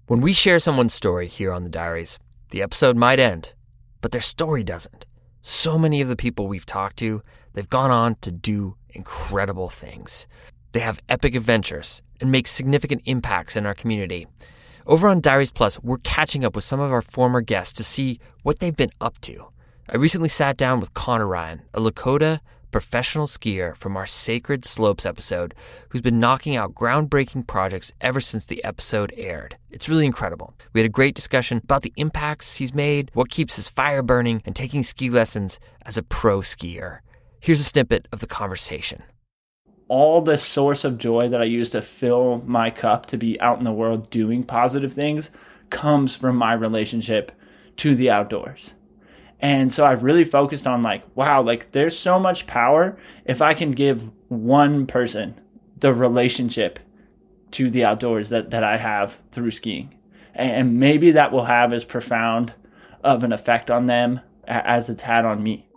When we share someone's story here on the Diaries, the episode might end, but their story doesn't. So many of the people we've talked to, they've gone on to do incredible things. They have epic adventures and make significant impacts in our community. Over on Diaries Plus, we're catching up with some of our former guests to see what they've been up to. I recently sat down with Connor Ryan, a Lakota professional skier from our Sacred Slopes episode, who's been knocking out groundbreaking projects ever since the episode aired. It's really incredible. We had a great discussion about the impacts he's made, what keeps his fire burning, and taking ski lessons as a pro skier. Here's a snippet of the conversation. All the source of joy that I use to fill my cup to be out in the world doing positive things comes from my relationship to the outdoors. And so I really focused on wow, there's so much power if I can give one person the relationship to the outdoors that I have through skiing. And maybe that will have as profound of an effect on them as it's had on me.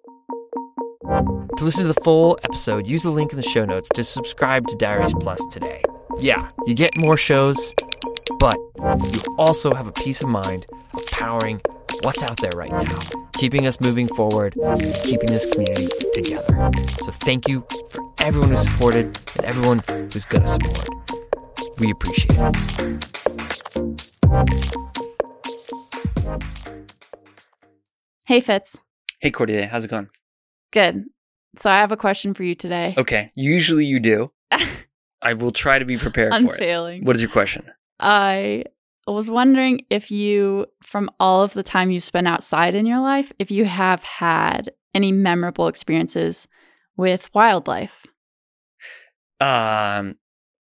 To listen to the full episode, use the link in the show notes to subscribe to Diaries Plus today. Yeah, you get more shows, but you also have a peace of mind of powering what's out there right now, keeping us moving forward, keeping this community together. So thank you for everyone who supported and everyone who's going to support. We appreciate it. Hey, Fitz. Hey, Cordelia. How's it going? Good. So I have a question for you today. Okay. Usually you do. I will try to be prepared for it. Unfailing. What is your question? I was wondering if you, from all of the time you spent outside in your life, if you have had any memorable experiences with wildlife. Yeah.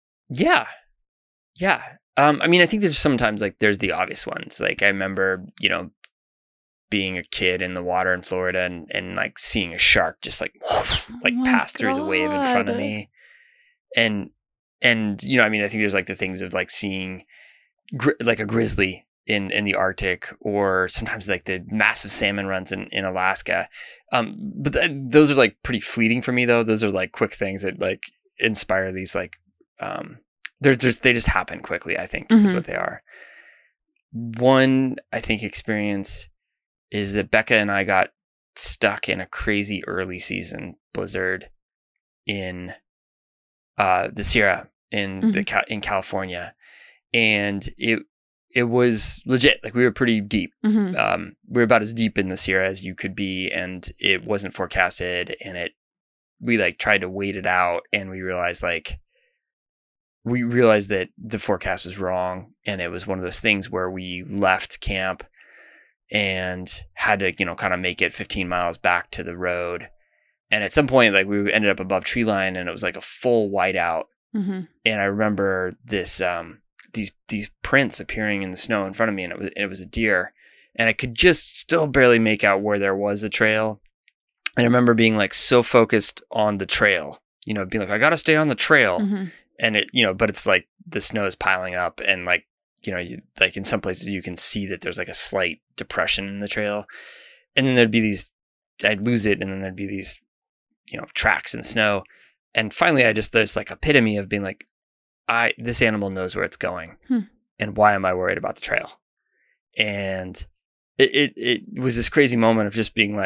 I mean, I think there's sometimes there's the obvious ones. I remember, being a kid in the water in Florida and seeing a shark just pass through the wave in front of me. And I mean, I think there's the things of seeing a grizzly in the Arctic, or sometimes the massive salmon runs in Alaska. But those are pretty fleeting for me though. Those are quick things that inspire these they just happen quickly, I think, is what they are. One, I think, experience is that Becca and I got stuck in a crazy early season blizzard in the Sierra in California, and it was legit. We were pretty deep. We were about as deep in the Sierra as you could be, and it wasn't forecasted. And we tried to wait it out, and we realized that the forecast was wrong, and it was one of those things where we left camp and had to kind of make it 15 miles back to the road. And at some point, we ended up above tree line, and it was a full whiteout. And I remember this these prints appearing in the snow in front of me, and it was a deer, and I could just still barely make out where there was a trail. And I remember being so focused on the trail, being I got to stay on the trail. And it, but it's the snow is piling up, and in some places you can see that there's a slight depression in the trail, and then there'd be these, I'd lose it, and then there'd be these, tracks in snow, and finally there's epitome of being this animal knows where it's going, and why am I worried about the trail? And it was this crazy moment of just being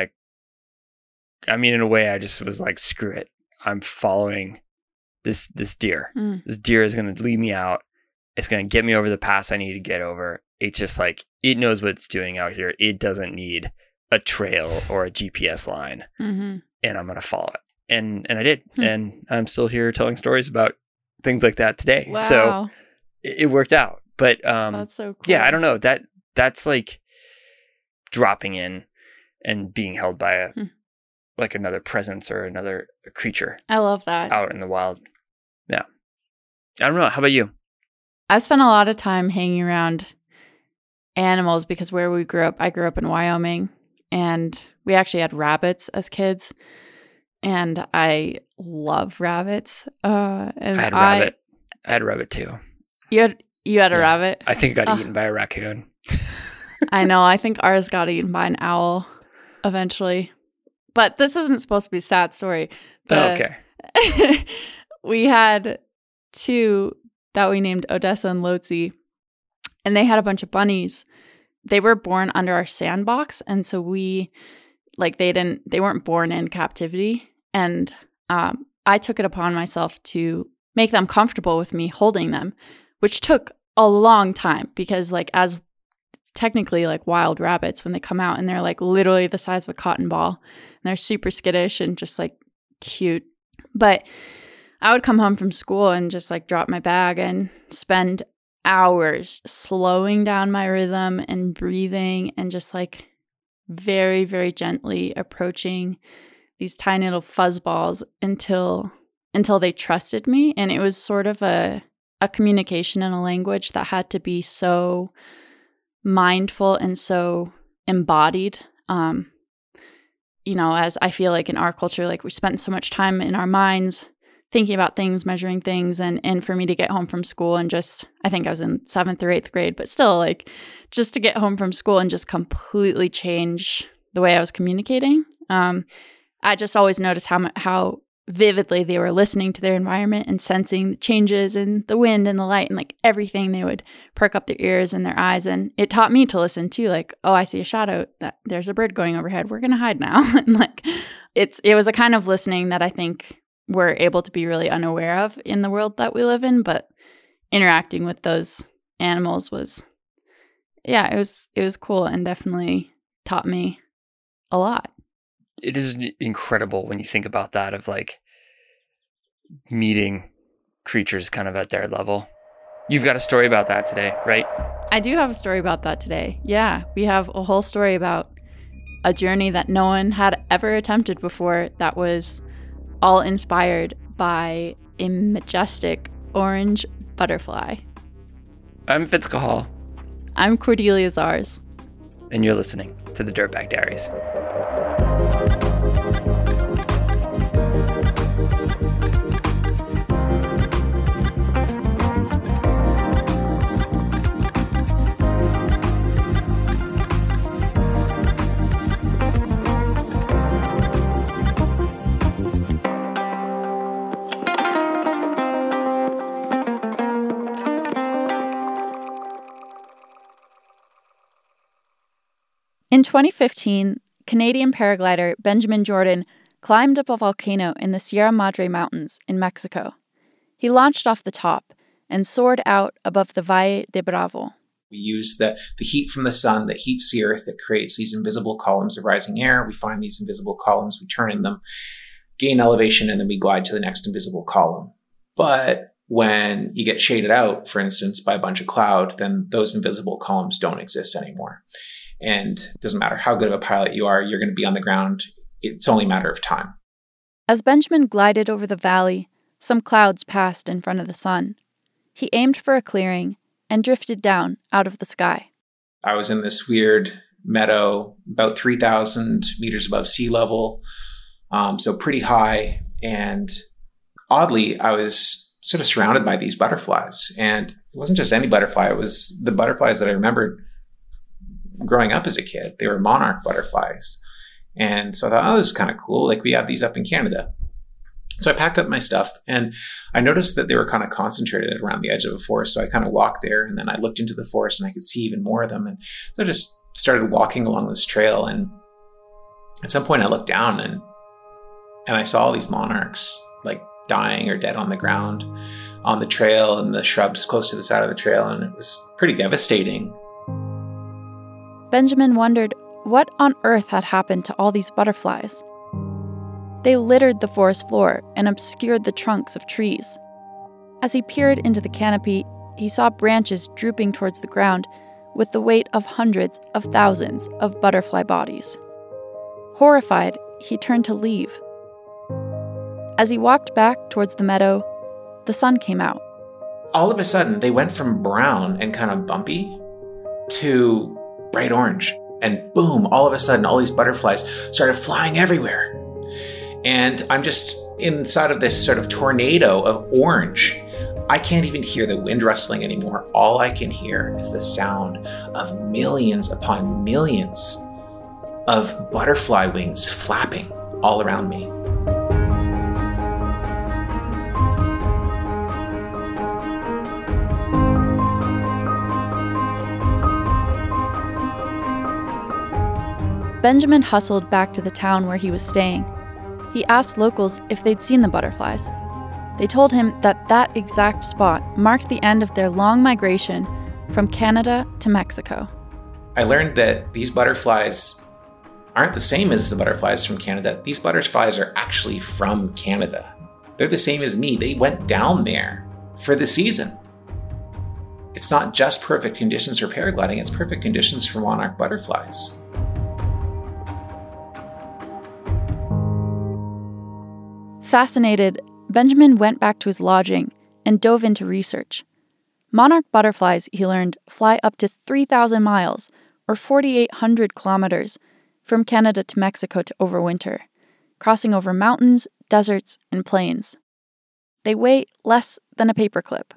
I mean, in a way, I just was screw it, I'm following this deer. This deer is going to lead me out. It's going to get me over the pass I need to get over. It's just it knows what it's doing out here. It doesn't need a trail or a GPS line. And I'm going to follow it. And I did. And I'm still here telling stories about things like that today. Wow. So it worked out. But that's so cool. Yeah, I don't know. That's dropping in and being held by another presence or another creature. I love that. Out in the wild. Yeah. I don't know. How about you? I spent a lot of time hanging around animals because where we grew up, I grew up in Wyoming, and we actually had rabbits as kids, and I love rabbits. And I had a rabbit. I had a rabbit too. You had a rabbit? I think I got eaten by a raccoon. I know. I think ours got eaten by an owl eventually. But this isn't supposed to be a sad story. Okay. We had two that we named Odessa and Lotzi. and they had a bunch of bunnies. They were born under our sandbox, and so they weren't born in captivity. And I took it upon myself to make them comfortable with me holding them, which took a long time because like as technically like wild rabbits, when they come out and they're like literally the size of a cotton ball and they're super skittish and just like cute. But I would come home from school and just like drop my bag and spend hours slowing down my rhythm and breathing and just like very, very gently approaching these tiny little fuzzballs until they trusted me. And it was sort of a communication and a language that had to be so mindful and so embodied. As I feel like in our culture, like we spent so much time in our minds thinking about things, measuring things, and for me to get home from school and just, I think I was in 7th or 8th grade, but still like just to get home from school and just completely change the way I was communicating. I just always noticed how vividly they were listening to their environment and sensing the changes in the wind and the light and like everything. They would perk up their ears and their eyes, and it taught me to listen too. Like, oh, I see a shadow, that there's a bird going overhead, we're gonna hide now. And like it was a kind of listening that I think we're able to be really unaware of in the world that we live in, but interacting with those animals was it was cool and definitely taught me a lot. It is incredible when you think about that, of like meeting creatures kind of at their level. You've got a story about that today, right? I do have a story about that today. Yeah, we have a whole story about a journey that no one had ever attempted before that was all inspired by a majestic orange butterfly. I'm Fitz Cahall. I'm Cordelia Zars. And you're listening to the Dirtbag Diaries. In 2015, Canadian paraglider Benjamin Jordan climbed up a volcano in the Sierra Madre Mountains in Mexico. He launched off the top and soared out above the Valle de Bravo. We use the heat from the sun that heats the earth, that creates these invisible columns of rising air. We find these invisible columns, we turn in them, gain elevation, and then we glide to the next invisible column. But when you get shaded out, for instance, by a bunch of cloud, then those invisible columns don't exist anymore. And it doesn't matter how good of a pilot you are, you're going to be on the ground. It's only a matter of time. As Benjamin glided over the valley, some clouds passed in front of the sun. He aimed for a clearing and drifted down out of the sky. I was in this weird meadow, about 3,000 meters above sea level, so pretty high. And oddly, I was sort of surrounded by these butterflies. And it wasn't just any butterfly, it was the butterflies that I remembered growing up as a kid. They were monarch butterflies. And so I thought, oh, this is kind of cool. Like, we have these up in Canada. So I packed up my stuff, and I noticed that they were kind of concentrated around the edge of a forest. So I kind of walked there, and then I looked into the forest and I could see even more of them. And so I just started walking along this trail. And at some point I looked down and I saw all these monarchs like dying or dead on the ground on the trail and the shrubs close to the side of the trail. And it was pretty devastating. Benjamin wondered what on earth had happened to all these butterflies. They littered the forest floor and obscured the trunks of trees. As he peered into the canopy, he saw branches drooping towards the ground with the weight of hundreds of thousands of butterfly bodies. Horrified, he turned to leave. As he walked back towards the meadow, the sun came out. All of a sudden, they went from brown and kind of bumpy to bright orange. And boom, all of a sudden, all these butterflies started flying everywhere. And I'm just inside of this sort of tornado of orange. I can't even hear the wind rustling anymore. All I can hear is the sound of millions upon millions of butterfly wings flapping all around me. Benjamin hustled back to the town where he was staying. He asked locals if they'd seen the butterflies. They told him that that exact spot marked the end of their long migration from Canada to Mexico. I learned that these butterflies aren't the same as the butterflies from Canada. These butterflies are actually from Canada. They're the same as me. They went down there for the season. It's not just perfect conditions for paragliding, it's perfect conditions for monarch butterflies. Fascinated, Benjamin went back to his lodging and dove into research. Monarch butterflies, he learned, fly up to 3,000 miles, or 4,800 kilometers, from Canada to Mexico to overwinter, crossing over mountains, deserts, and plains. They weigh less than a paperclip.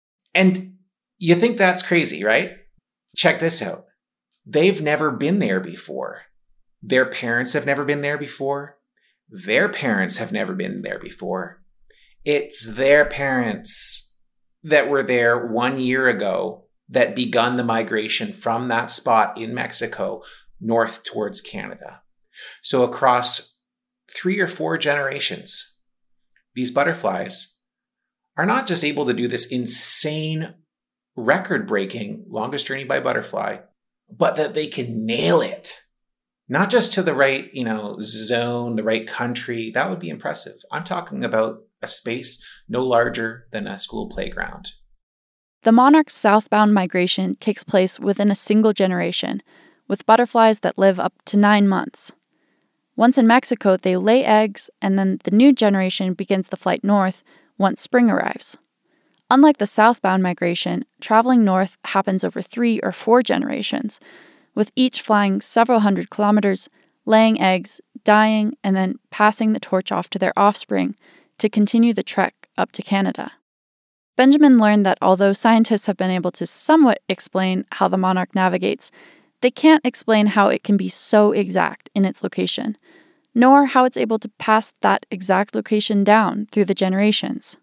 And you think that's crazy, right? Check this out. They've never been there before. Their parents have never been there before. Their parents have never been there before. It's their parents that were there 1 year ago that begun the migration from that spot in Mexico north towards Canada. So across 3 or 4 generations, these butterflies are not just able to do this insane, record-breaking longest journey by butterfly, but that they can nail it. Not just to the right, zone, the right country. That would be impressive. I'm talking about a space no larger than a school playground. The monarch's southbound migration takes place within a single generation, with butterflies that live up to 9 months. Once in Mexico, they lay eggs, and then the new generation begins the flight north once spring arrives. Unlike the southbound migration, traveling north happens over 3 or 4 generations, with each flying several hundred kilometers, laying eggs, dying, and then passing the torch off to their offspring to continue the trek up to Canada. Benjamin learned that although scientists have been able to somewhat explain how the monarch navigates, they can't explain how it can be so exact in its location, nor how it's able to pass that exact location down through the generations.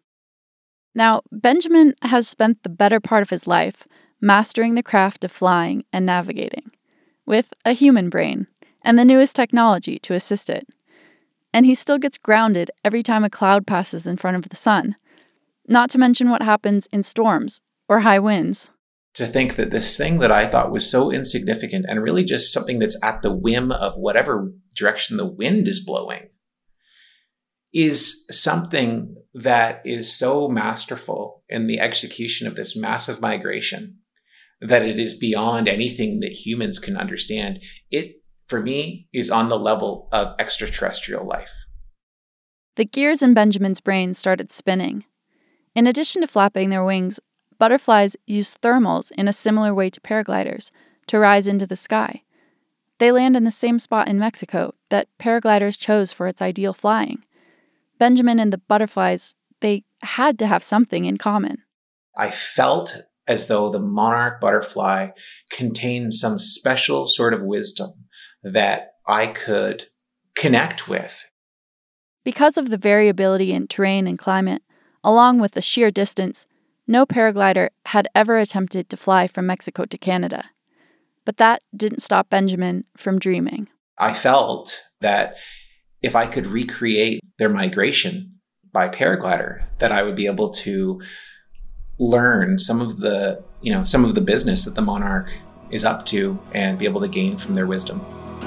Now, Benjamin has spent the better part of his life mastering the craft of flying and navigating, with a human brain and the newest technology to assist it. And he still gets grounded every time a cloud passes in front of the sun, not to mention what happens in storms or high winds. To think that this thing that I thought was so insignificant and really just something that's at the whim of whatever direction the wind is blowing is something that is so masterful in the execution of this massive migration that it is beyond anything that humans can understand. It, for me, is on the level of extraterrestrial life. The gears in Benjamin's brain started spinning. In addition to flapping their wings, butterflies use thermals in a similar way to paragliders to rise into the sky. They land in the same spot in Mexico that paragliders chose for its ideal flying. Benjamin and the butterflies, they had to have something in common. I felt as though the monarch butterfly contained some special sort of wisdom that I could connect with. Because of the variability in terrain and climate, along with the sheer distance, no paraglider had ever attempted to fly from Mexico to Canada. But that didn't stop Benjamin from dreaming. I felt that if I could recreate their migration by paraglider, that I would be able to learn some of the business that the monarch is up to and be able to gain from their wisdom.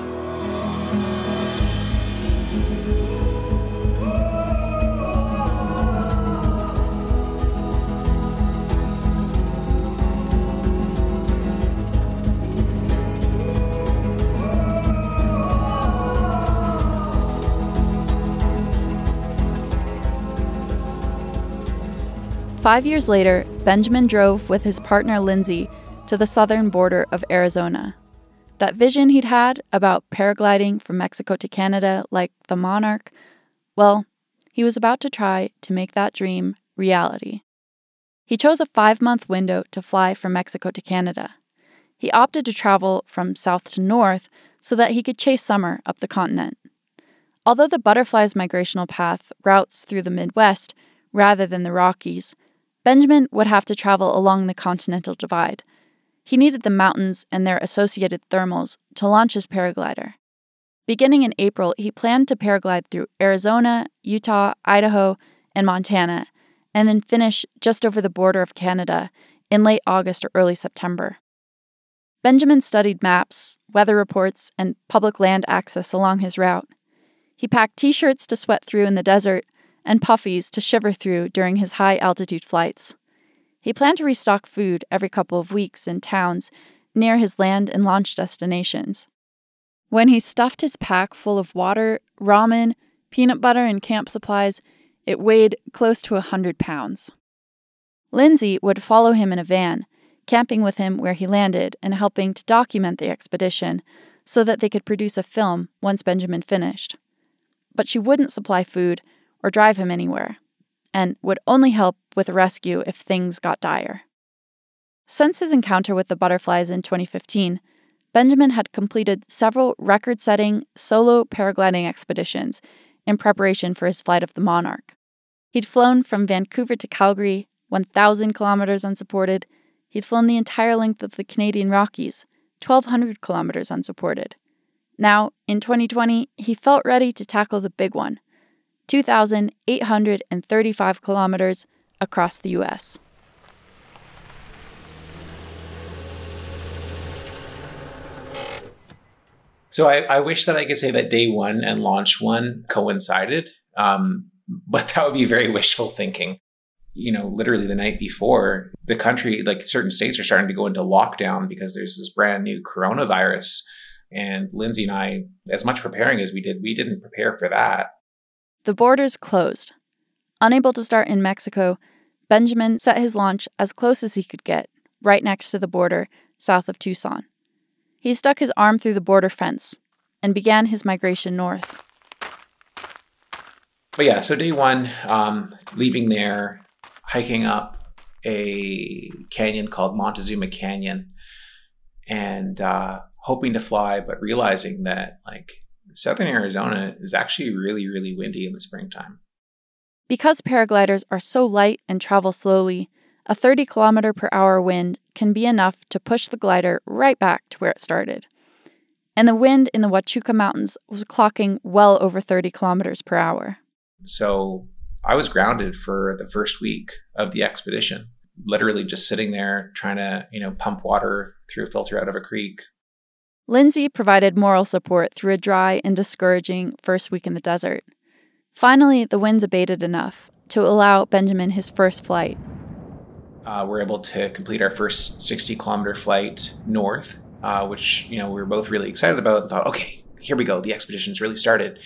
Five years later, Benjamin drove with his partner Lindsay to the southern border of Arizona. That vision he'd had about paragliding from Mexico to Canada like the monarch, well, he was about to try to make that dream reality. He chose a 5-month window to fly from Mexico to Canada. He opted to travel from south to north so that he could chase summer up the continent. Although the butterfly's migrational path routes through the Midwest rather than the Rockies, Benjamin would have to travel along the Continental Divide. He needed the mountains and their associated thermals to launch his paraglider. Beginning in April, he planned to paraglide through Arizona, Utah, Idaho, and Montana, and then finish just over the border of Canada in late August or early September. Benjamin studied maps, weather reports, and public land access along his route. He packed t-shirts to sweat through in the desert and puffies to shiver through during his high-altitude flights. He planned to restock food every couple of weeks in towns near his land and launch destinations. When he stuffed his pack full of water, ramen, peanut butter, and camp supplies, it weighed close to 100 pounds. Lindsay would follow him in a van, camping with him where he landed and helping to document the expedition so that they could produce a film once Benjamin finished. But she wouldn't supply food or drive him anywhere, and would only help with a rescue if things got dire. Since his encounter with the butterflies in 2015, Benjamin had completed several record-setting solo paragliding expeditions in preparation for his flight of the Monarch. He'd flown from Vancouver to Calgary, 1,000 kilometers unsupported. He'd flown the entire length of the Canadian Rockies, 1,200 kilometers unsupported. Now, in 2020, he felt ready to tackle the big one, 2,835 kilometers across the U.S. So I wish that I could say that day one and launch one coincided, but that would be very wishful thinking. You know, literally the night before, the country, like certain states are starting to go into lockdown because there's this brand new coronavirus. And Lindsay and I, as much preparing as we didn't prepare for that. The borders closed. Unable to start in Mexico, Benjamin set his launch as close as he could get, right next to the border, south of Tucson. He stuck his arm through the border fence and began his migration north. But yeah, so day one, leaving there, hiking up a canyon called Montezuma Canyon, and hoping to fly, but realizing that like southern Arizona is actually really, really windy in the springtime. Because paragliders are so light and travel slowly, a 30-kilometer-per-hour wind can be enough to push the glider right back to where it started. And the wind in the Huachuca Mountains was clocking well over 30 kilometers per hour. So I was grounded for the first week of the expedition, literally just sitting there trying to, pump water through a filter out of a creek. Lindsay provided moral support through a dry and discouraging first week in the desert. Finally, the winds abated enough to allow Benjamin his first flight. We're able to complete our first 60-kilometer flight north, which, we were both really excited about and thought, okay, here we go. The expedition's really started.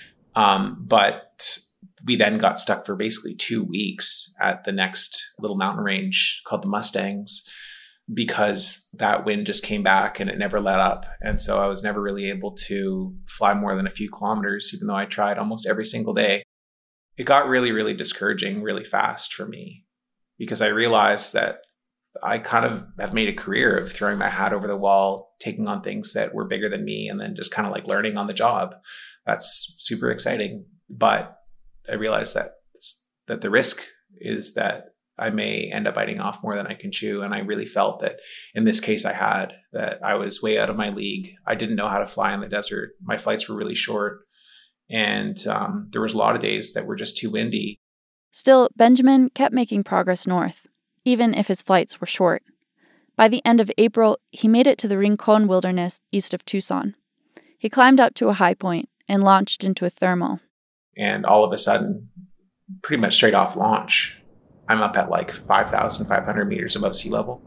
But we then got stuck for basically 2 weeks at the next little mountain range called the Mustangs, because that wind just came back and it never let up. And so I was never really able to fly more than a few kilometers, even though I tried almost every single day. It got really, really discouraging really fast for me, because I realized that I kind of have made a career of throwing my hat over the wall, taking on things that were bigger than me, and then just kind of like learning on the job. That's super exciting. But I realized that the risk is that I may end up biting off more than I can chew. And I really felt that in this case that I was way out of my league. I didn't know how to fly in the desert. My flights were really short. And there was a lot of days that were just too windy. Still, Benjamin kept making progress north, even if his flights were short. By the end of April, he made it to the Rincon Wilderness east of Tucson. He climbed up to a high point and launched into a thermal. And all of a sudden, pretty much straight off launch, I'm up at like 5,500 meters above sea level.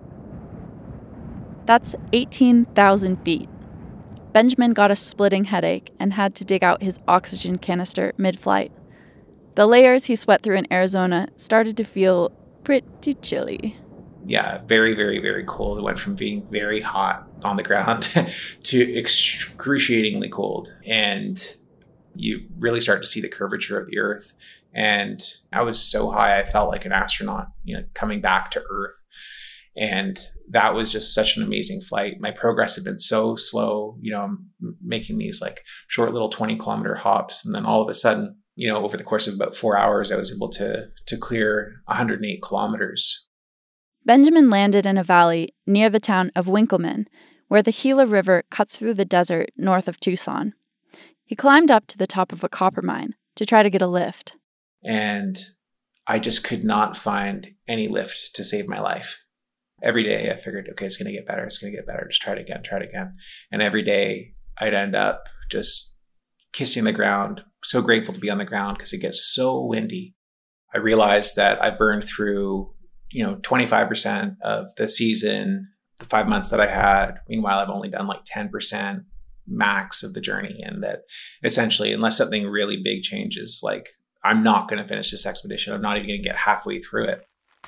That's 18,000 feet. Benjamin got a splitting headache and had to dig out his oxygen canister mid-flight. The layers he sweat through in Arizona started to feel pretty chilly. Yeah, very, very, very cold. It went from being very hot on the ground to excruciatingly cold. And you really start to see the curvature of the earth. And I was so high, I felt like an astronaut, coming back to Earth. And that was just such an amazing flight. My progress had been so slow, I'm making these like short little 20-kilometer hops. And then all of a sudden, over the course of about 4 hours, I was able to clear 108 kilometers. Benjamin landed in a valley near the town of Winkleman, where the Gila River cuts through the desert north of Tucson. He climbed up to the top of a copper mine to try to get a lift. And I just could not find any lift to save my life. Every day I figured, okay, it's going to get better. It's going to get better. Just try it again. And every day I'd end up just kissing the ground, so grateful to be on the ground because it gets so windy. I realized that I burned through, 25% of the season, the 5 months that I had. Meanwhile, I've only done like 10% max of the journey. And that essentially, unless something really big changes, like I'm not going to finish this expedition. I'm not even going to get halfway through it.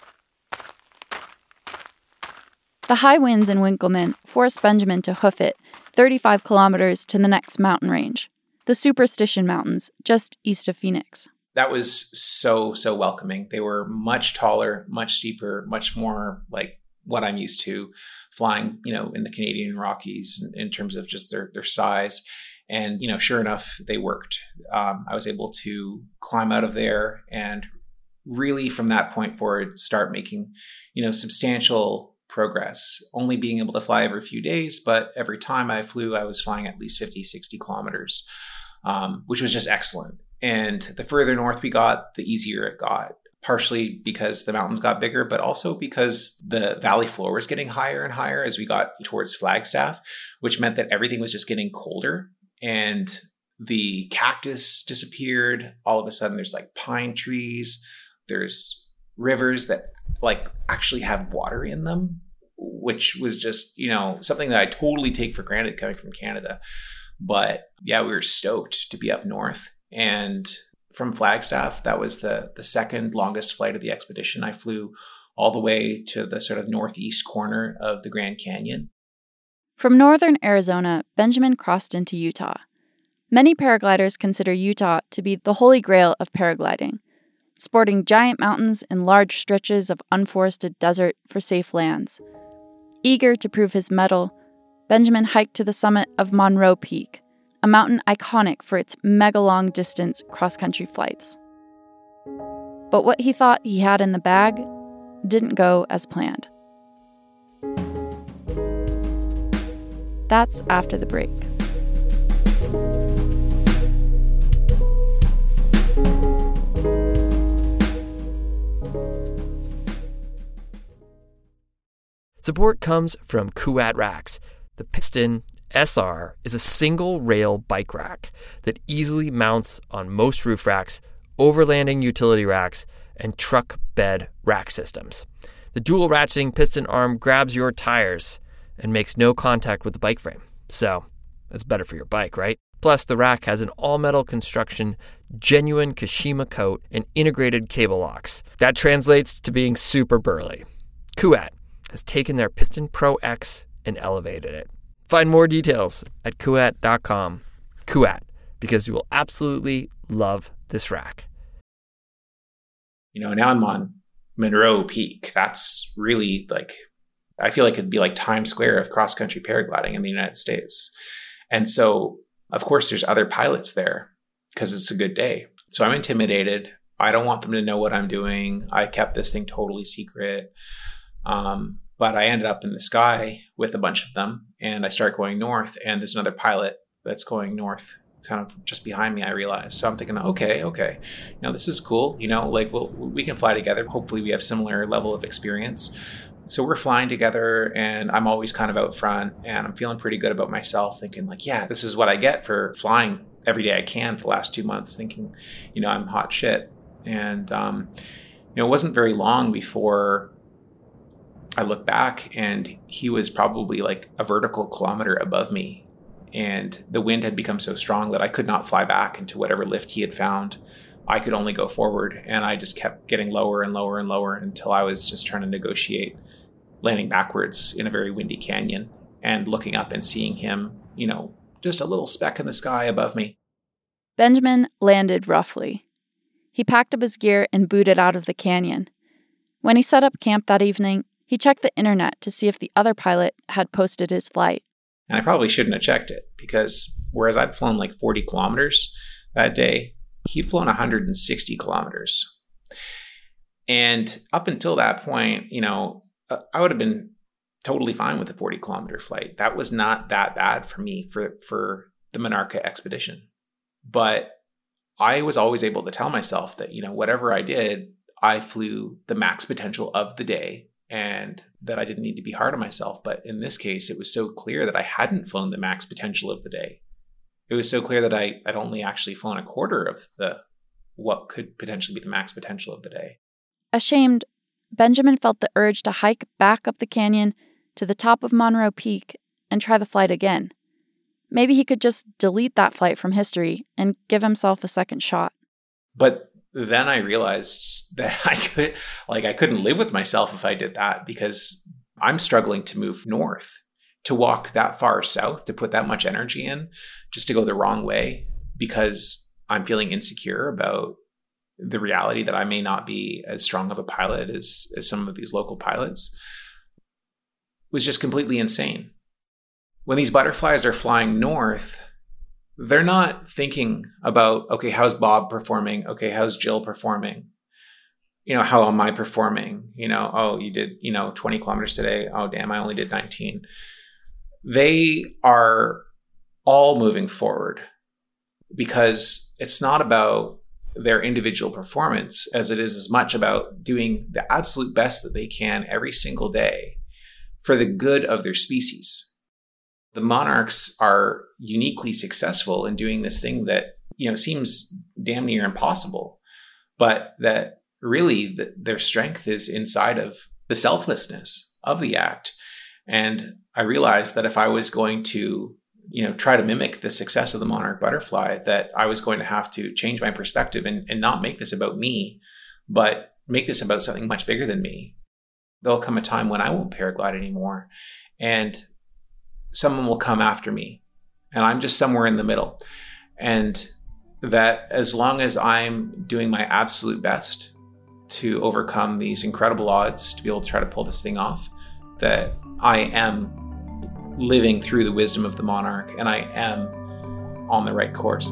The high winds in Winkelmann forced Benjamin to hoof it 35 kilometers to the next mountain range, the Superstition Mountains, just east of Phoenix. That was so welcoming. They were much taller, much steeper, much more like what I'm used to flying, in the Canadian Rockies in terms of just their size. And, sure enough, they worked. I was able to climb out of there and really from that point forward, start making, substantial progress, only being able to fly every few days. But every time I flew, I was flying at least 50, 60 kilometers, which was just excellent. And the further north we got, the easier it got. Partially because the mountains got bigger, but also because the valley floor was getting higher and higher as we got towards Flagstaff, which meant that everything was just getting colder. And the cactus disappeared. All of a sudden, there's like pine trees. There's rivers that like actually have water in them, which was just, something that I totally take for granted coming from Canada. But yeah, we were stoked to be up north. And from Flagstaff, that was the second longest flight of the expedition. I flew all the way to the sort of northeast corner of the Grand Canyon. From northern Arizona, Benjamin crossed into Utah. Many paragliders consider Utah to be the holy grail of paragliding, sporting giant mountains and large stretches of unforested desert for safe lands. Eager to prove his mettle, Benjamin hiked to the summit of Monroe Peak, a mountain iconic for its mega-long distance cross-country flights. But what he thought he had in the bag didn't go as planned. That's after the break. Support comes from Kuat racks. The Piston SR is a single rail bike rack that easily mounts on most roof racks, overlanding utility racks, and truck bed rack systems. The dual ratcheting piston arm grabs your tires and makes no contact with the bike frame. So, it's better for your bike, right? Plus, the rack has an all-metal construction, genuine Kashima coat, and integrated cable locks. That translates to being super burly. Kuat has taken their Piston Pro X and elevated it. Find more details at kuat.com. Kuat, because you will absolutely love this rack. Now I'm on Monroe Peak. That's really I feel like it'd be like Times Square of cross-country paragliding in the United States. And so, of course, there's other pilots there because it's a good day. So I'm intimidated. I don't want them to know what I'm doing. I kept this thing totally secret. But I ended up in the sky with a bunch of them, and I start going north, and there's another pilot that's going north kind of just behind me, I realized. So I'm thinking, okay, this is cool. We can fly together. Hopefully we have similar level of experience. So we're flying together, and I'm always kind of out front, and I'm feeling pretty good about myself, thinking this is what I get for flying every day I can for the last 2 months, thinking, I'm hot shit. And, it wasn't very long before I look back, and he was probably like a vertical kilometer above me. And the wind had become so strong that I could not fly back into whatever lift he had found. I could only go forward. And I just kept getting lower and lower and lower until I was just trying to negotiate landing backwards in a very windy canyon and looking up and seeing him, just a little speck in the sky above me. Benjamin landed roughly. He packed up his gear and booted out of the canyon. When he set up camp that evening, he checked the internet to see if the other pilot had posted his flight. And I probably shouldn't have checked it because whereas I'd flown like 40 kilometers that day, he'd flown 160 kilometers. And up until that point, I would have been totally fine with a 40 kilometer flight. That was not that bad for me for the Monarca expedition. But I was always able to tell myself that, whatever I did, I flew the max potential of the day and that I didn't need to be hard on myself. But in this case, it was so clear that I hadn't flown the max potential of the day. It was so clear that I'd only actually flown a quarter of what could potentially be the max potential of the day. Ashamed, Benjamin felt the urge to hike back up the canyon to the top of Monroe Peak and try the flight again. Maybe he could just delete that flight from history and give himself a second shot. But then I realized that I couldn't live with myself if I did that, because I'm struggling to move north, to walk that far south, to put that much energy in, just to go the wrong way, because I'm feeling insecure about the reality that I may not be as strong of a pilot as some of these local pilots, was just completely insane. When these butterflies are flying north, they're not thinking about, okay, how's Bob performing? Okay, how's Jill performing? How am I performing? Oh, you did, 20 kilometers today. Oh, damn, I only did 19. They are all moving forward because it's not about their individual performance as it is as much about doing the absolute best that they can every single day for the good of their species. The monarchs are uniquely successful in doing this thing that, seems damn near impossible, but that really their strength is inside of the selflessness of the act. And I realized that if I was going to, try to mimic the success of the monarch butterfly, that I was going to have to change my perspective and not make this about me, but make this about something much bigger than me. There'll come a time when I won't paraglide anymore, and someone will come after me, and I'm just somewhere in the middle. And that as long as I'm doing my absolute best to overcome these incredible odds to be able to try to pull this thing off, that I am living through the wisdom of the monarch and I am on the right course.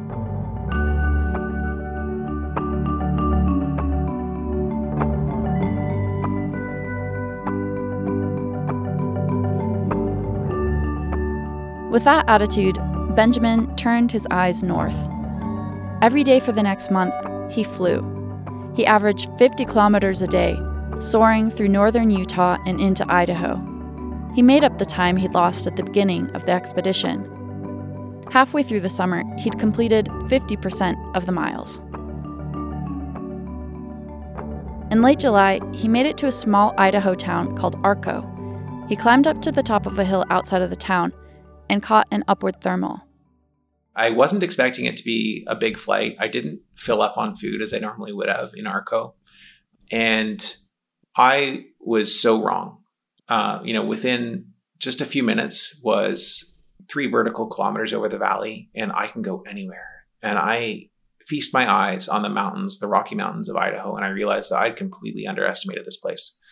With that attitude, Benjamin turned his eyes north. Every day for the next month, he flew. He averaged 50 kilometers a day, soaring through northern Utah and into Idaho. He made up the time he'd lost at the beginning of the expedition. Halfway through the summer, he'd completed 50% of the miles. In late July, he made it to a small Idaho town called Arco. He climbed up to the top of a hill outside of the town and caught an upward thermal. I wasn't expecting it to be a big flight. I didn't fill up on food as I normally would have in Arco. And I was so wrong. Within just a few minutes was 3 vertical kilometers over the valley, and I can go anywhere. And I feast my eyes on the mountains, the Rocky Mountains of Idaho, and I realized that I'd completely underestimated this place.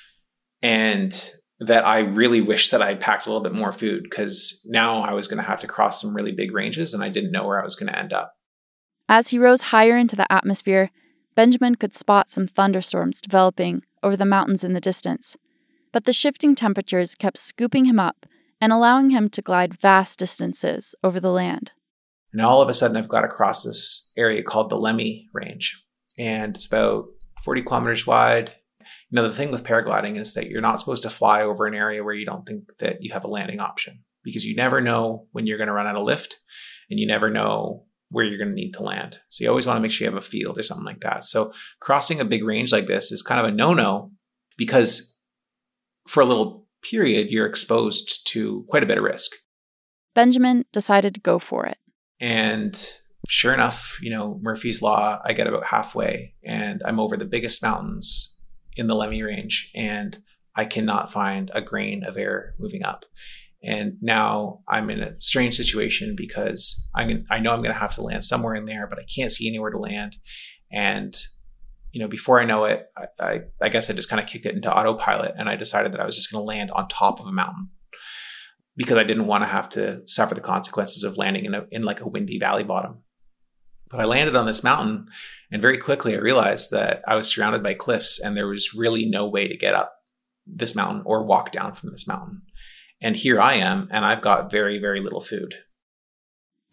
And that I really wish that I'd packed a little bit more food, because now I was going to have to cross some really big ranges and I didn't know where I was going to end up. As he rose higher into the atmosphere, Benjamin could spot some thunderstorms developing over the mountains in the distance. But the shifting temperatures kept scooping him up and allowing him to glide vast distances over the land. And all of a sudden, I've got to cross this area called the Lemmy Range. And it's about 40 kilometers wide. The thing with paragliding is that you're not supposed to fly over an area where you don't think that you have a landing option, because you never know when you're going to run out of lift and you never know where you're going to need to land. So you always want to make sure you have a field or something like that. So crossing a big range like this is kind of a no-no, because for a little period, you're exposed to quite a bit of risk. Benjamin decided to go for it. And sure enough, Murphy's Law, I get about halfway and I'm over the biggest mountains in the Lemmy Range, and I cannot find a grain of air moving up. And now I'm in a strange situation, because I know I'm going to have to land somewhere in there, but I can't see anywhere to land. And, before I know it, I guess I just kind of kicked it into autopilot, and I decided that I was just going to land on top of a mountain, because I didn't want to have to suffer the consequences of landing in like a windy valley bottom. But I landed on this mountain, and very quickly I realized that I was surrounded by cliffs and there was really no way to get up this mountain or walk down from this mountain. And here I am, and I've got very, very little food.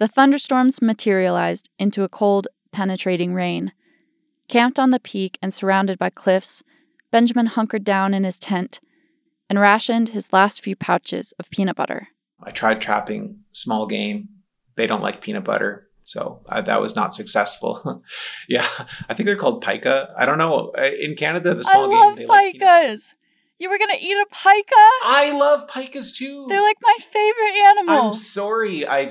The thunderstorms materialized into a cold, penetrating rain. Camped on the peak and surrounded by cliffs, Benjamin hunkered down in his tent and rationed his last few pouches of peanut butter. I tried trapping small game. They don't like peanut butter, so that was not successful. Yeah, I think they're called pika. I don't know. In Canada, the small game, they like peanut butter. Pikas. You were going to eat a pika? I love pikas too. They're like my favorite animal. I'm sorry. I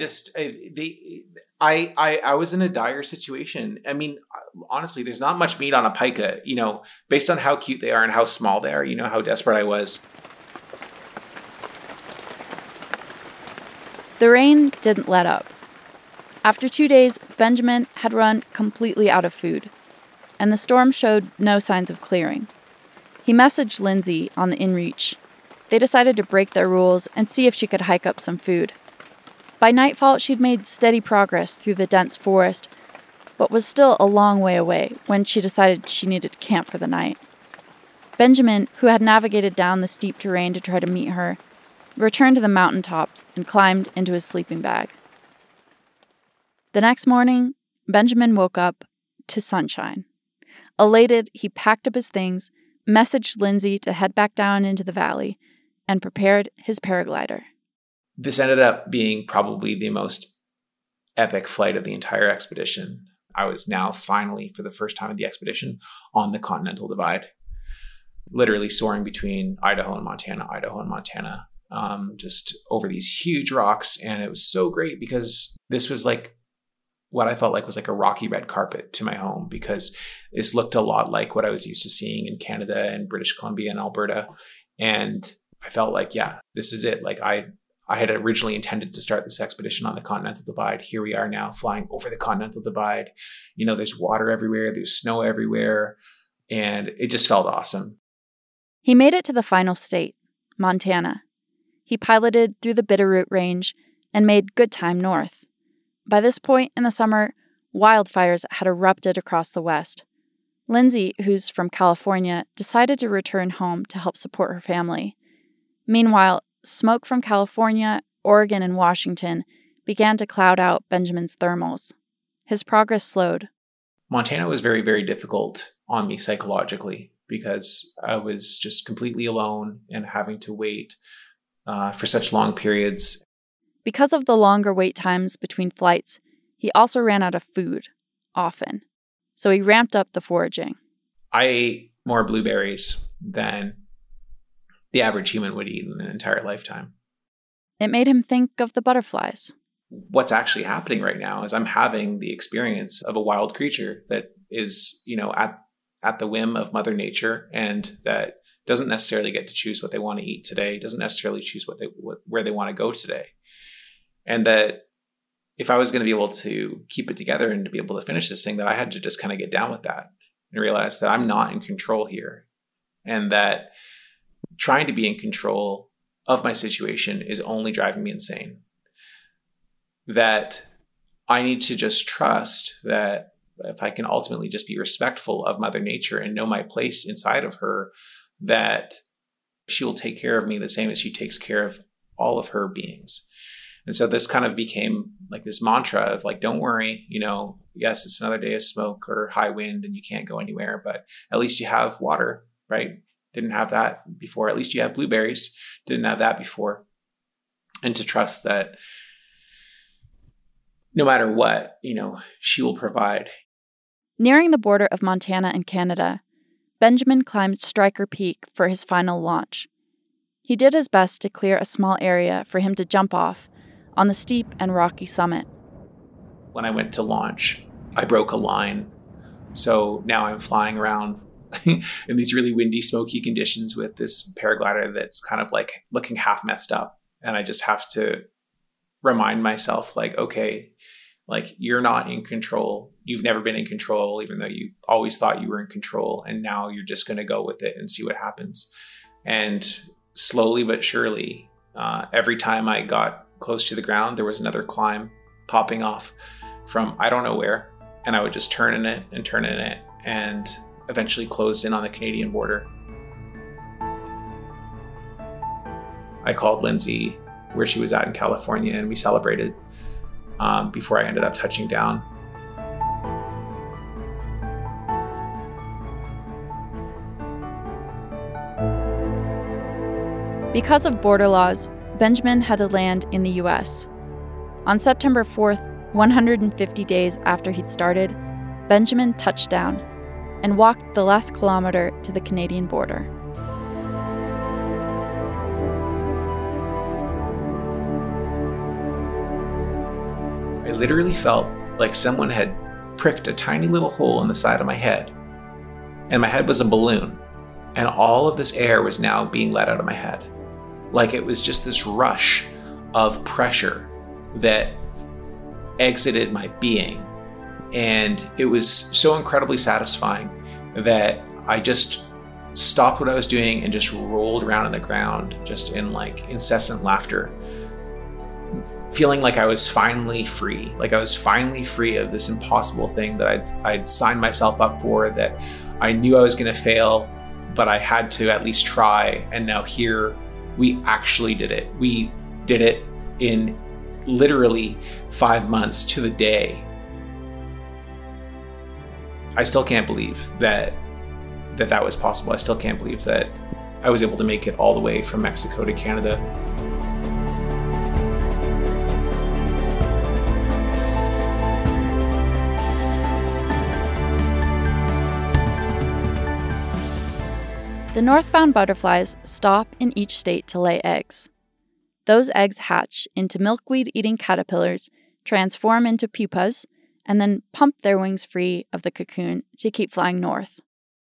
was in a dire situation. I mean, honestly, there's not much meat on a pika, based on how cute they are and how small they are, how desperate I was. The rain didn't let up. After 2 days, Benjamin had run completely out of food, and the storm showed no signs of clearing. He messaged Lindsay on the InReach. They decided to break their rules and see if she could hike up some food. By nightfall, she'd made steady progress through the dense forest, but was still a long way away when she decided she needed to camp for the night. Benjamin, who had navigated down the steep terrain to try to meet her, returned to the mountaintop and climbed into his sleeping bag. The next morning, Benjamin woke up to sunshine. Elated, he packed up his things, messaged Lindsay to head back down into the valley, and prepared his paraglider. This ended up being probably the most epic flight of the entire expedition. I was now finally, for the first time in the expedition, on the Continental Divide, literally soaring between Idaho and Montana, just over these huge rocks. And it was so great because this was like what I felt like was like a rocky red carpet to my home, because this looked a lot like what I was used to seeing in Canada and British Columbia and Alberta. And I felt like, yeah, this is it. Like I had originally intended to start this expedition on the Continental Divide. Here we are now flying over the Continental Divide. There's water everywhere. There's snow everywhere. And it just felt awesome. He made it to the final state, Montana. He piloted through the Bitterroot Range and made good time north. By this point in the summer, wildfires had erupted across the West. Lindsay, who's from California, decided to return home to help support her family. Meanwhile, smoke from California, Oregon, and Washington began to cloud out Benjamin's thermals. His progress slowed. Montana was very, very difficult on me psychologically because I was just completely alone and having to wait for such long periods. Because of the longer wait times between flights, he also ran out of food, often. So he ramped up the foraging. I ate more blueberries than the average human would eat in an entire lifetime. It made him think of the butterflies. What's actually happening right now is I'm having the experience of a wild creature that is, at the whim of Mother Nature, and that doesn't necessarily get to choose what they want to eat today, doesn't necessarily choose where they want to go today. And that if I was going to be able to keep it together and to be able to finish this thing, that I had to just kind of get down with that and realize that I'm not in control here. And that trying to be in control of my situation is only driving me insane. That I need to just trust that if I can ultimately just be respectful of Mother Nature and know my place inside of her, that she will take care of me the same as she takes care of all of her beings. And so this kind of became like this mantra of like, don't worry, yes, it's another day of smoke or high wind and you can't go anywhere, but at least you have water, right? Didn't have that before. At least you have blueberries. Didn't have that before. And to trust that no matter what, she will provide. Nearing the border of Montana and Canada, Benjamin climbed Striker Peak for his final launch. He did his best to clear a small area for him to jump off on the steep and rocky summit. When I went to launch, I broke a line. So now I'm flying around in these really windy, smoky conditions with this paraglider that's kind of like looking half messed up. And I just have to remind myself, like, okay, like you're not in control. You've never been in control, even though you always thought you were in control. And now you're just going to go with it and see what happens. And slowly but surely, every time I got close to the ground, there was another climb popping off from I don't know where. And I would just turn in it and eventually closed in on the Canadian border. I called Lindsay where she was at in California and we celebrated before I ended up touching down. Because of border laws, Benjamin had to land in the U.S. On September 4th, 150 days after he'd started, Benjamin touched down and walked the last kilometer to the Canadian border. I literally felt like someone had pricked a tiny little hole in the side of my head, and my head was a balloon, and all of this air was now being let out of my head. Like it was just this rush of pressure that exited my being. And it was so incredibly satisfying that I just stopped what I was doing and just rolled around on the ground, just in like incessant laughter, feeling like I was finally free, like I was finally free of this impossible thing that I'd signed myself up for, that I knew I was going to fail, but I had to at least try. And now here we actually did it. We did it in literally 5 months to the day. I still can't believe that was possible. I still can't believe that I was able to make it all the way from Mexico to Canada. The northbound butterflies stop in each state to lay eggs. Those eggs hatch into milkweed-eating caterpillars, transform into pupas, and then pump their wings free of the cocoon to keep flying north.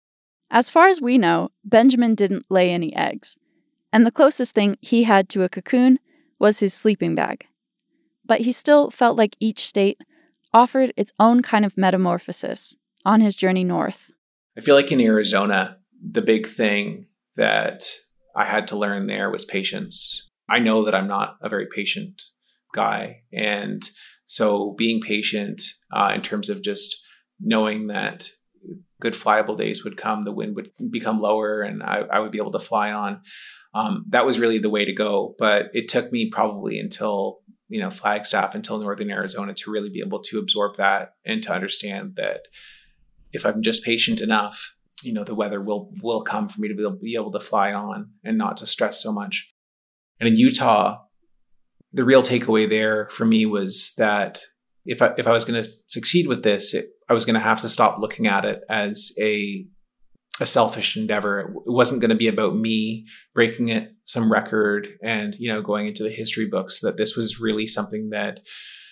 As far as we know, Benjamin didn't lay any eggs, and the closest thing he had to a cocoon was his sleeping bag. But he still felt like each state offered its own kind of metamorphosis on his journey north. I feel like in Arizona, the big thing that I had to learn there was patience. I know that I'm not a very patient guy. And so being patient in terms of just knowing that good flyable days would come, the wind would become lower and I would be able to fly on. That was really the way to go. But it took me probably until, Flagstaff, until Northern Arizona to really be able to absorb that and to understand that if I'm just patient enough, the weather will come for me to be able to fly on and not to stress so much. And in Utah, the real takeaway there for me was that if I was going to succeed with this, I was going to have to stop looking at it as a selfish endeavor. It wasn't going to be about me breaking some record and, going into the history books, that this was really something that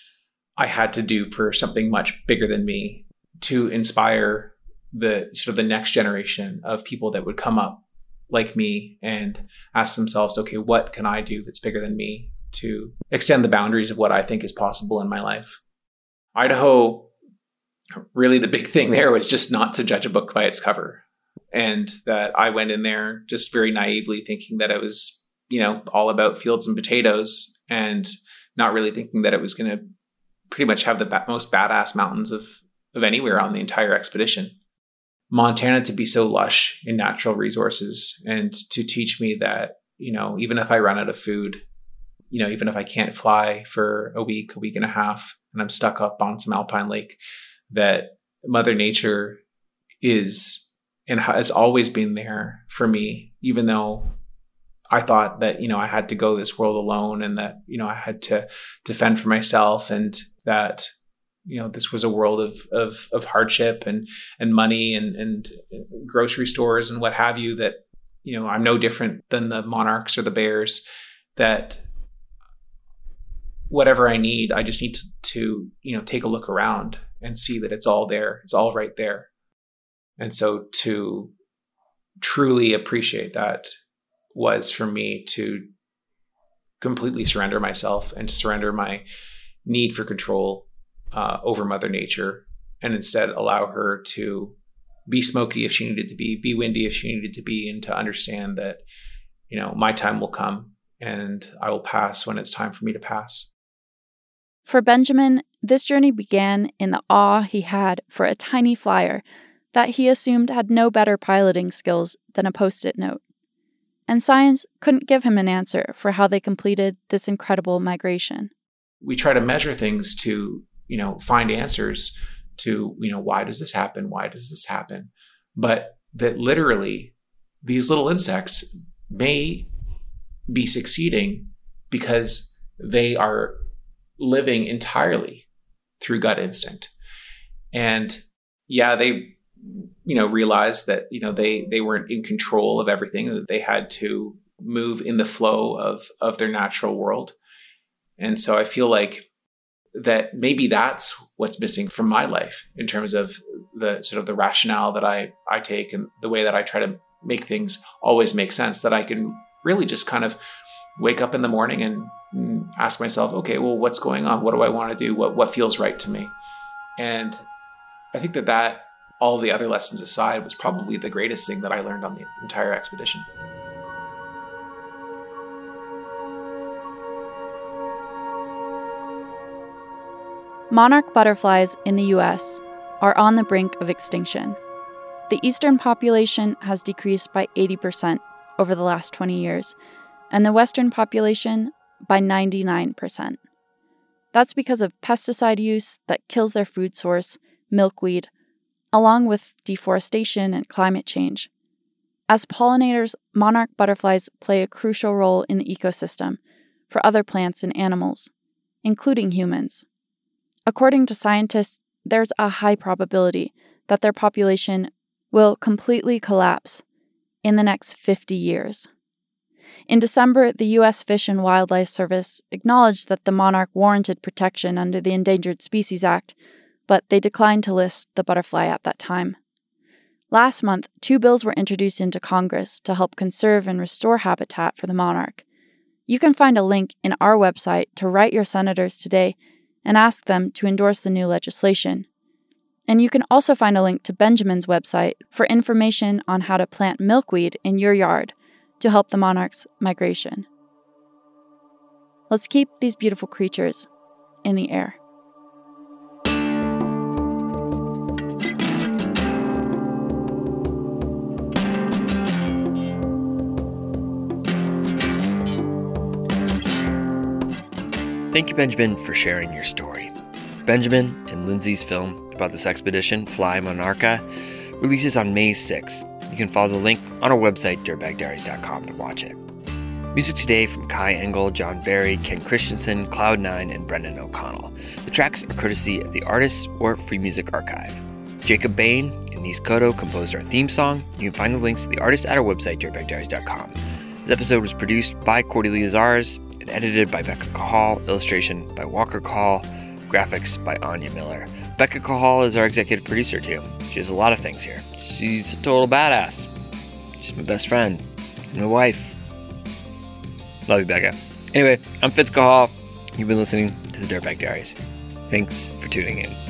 I had to do for something much bigger than me, to inspire the next generation of people that would come up like me and ask themselves, okay, what can I do that's bigger than me to extend the boundaries of what I think is possible in my life? Idaho, really the big thing there was just not to judge a book by its cover. And that I went in there just very naively thinking that it was, all about fields and potatoes, and not really thinking that it was going to pretty much have the most badass mountains of anywhere on the entire expedition. Montana to be so lush in natural resources, and to teach me that, even if I run out of food, even if I can't fly for a week and a half, and I'm stuck up on some alpine lake, that Mother Nature is and has always been there for me, even though I thought that, I had to go this world alone, and that, I had to defend for myself, and that, this was a world of hardship and money and grocery stores and what have you, that, I'm no different than the monarchs or the bears, that whatever I need, I just need to take a look around and see that it's all there. It's all right there. And so to truly appreciate that was for me to completely surrender myself and to surrender my need for control over Mother Nature, and instead allow her to be smoky if she needed to be windy if she needed to be, and to understand that, my time will come and I will pass when it's time for me to pass. For Benjamin, this journey began in the awe he had for a tiny flyer that he assumed had no better piloting skills than a Post-it note. And science couldn't give him an answer for how they completed this incredible migration. we try to measure things to, find answers to, why does this happen? Why does this happen? But that literally these little insects may be succeeding because they are living entirely through gut instinct. And yeah, they, realized that, they weren't in control of everything, that they had to move in the flow of their natural world. And so I feel like that maybe that's what's missing from my life in terms of the sort of the rationale that I take and the way that I try to make things always make sense, that I can really just kind of wake up in the morning and ask myself, okay, well, what's going on? What do I want to do? What feels right to me? And I think that all the other lessons aside was probably the greatest thing that I learned on the entire expedition. Monarch butterflies in the U.S. are on the brink of extinction. The eastern population has decreased by 80% over the last 20 years, and the western population by 99%. That's because of pesticide use that kills their food source, milkweed, along with deforestation and climate change. As pollinators, monarch butterflies play a crucial role in the ecosystem for other plants and animals, including humans. According to scientists, there's a high probability that their population will completely collapse in the next 50 years. In December, the U.S. Fish and Wildlife Service acknowledged that the monarch warranted protection under the Endangered Species Act, but they declined to list the butterfly at that time. Last month, 2 bills were introduced into Congress to help conserve and restore habitat for the monarch. You can find a link in our website to write your senators today and ask them to endorse the new legislation. And you can also find a link to Benjamin's website for information on how to plant milkweed in your yard to help the monarch's migration. Let's keep these beautiful creatures in the air. Thank you, Benjamin, for sharing your story. Benjamin and Lindsay's film about this expedition, Fly Monarca, releases on May 6th. You can follow the link on our website, dirtbagdiaries.com, to watch it. Music today from Kai Engel, John Barry, Ken Christensen, Cloud9, and Brendan O'Connell. The tracks are courtesy of the Artists or Free Music Archive. Jacob Bain and Nis Cotto composed our theme song. You can find the links to the artists at our website, dirtbagdiaries.com. This episode was produced by Cordelia Zars and edited by Becca Cahal, illustration by Walker Cahal, graphics by Anya Miller. Becca Cahal is our executive producer too. She does a lot of things here. She's a total badass. She's my best friend, my wife. Love you, Becca. Anyway, I'm Fitz Cahal. You've been listening to the Dirtbag Diaries. Thanks for tuning in.